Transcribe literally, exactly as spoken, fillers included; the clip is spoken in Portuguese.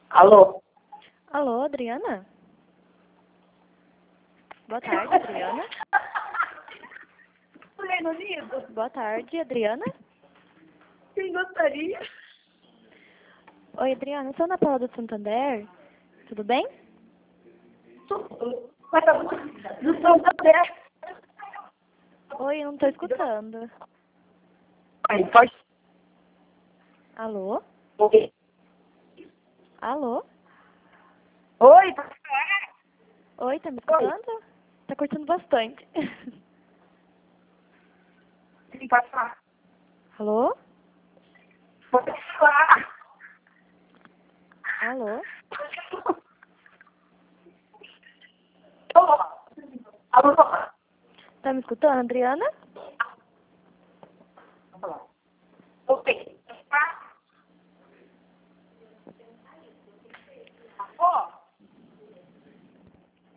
Alô? Alô, Adriana? Boa tarde, Adriana. Reino Unido? Boa tarde, Adriana. Quem gostaria? Oi, Adriana, eu sou a Ana Paula do Santander. Tudo bem? Do Santander. Oi, eu não tô escutando. Aí, pode... Alô? Oi? Alô? Oi, pode falar? Oi, tá me escutando? Tá curtindo bastante. Sim, pode falar. Alô? Pode falar. Alô? Alô? Tá me escutando, Adriana?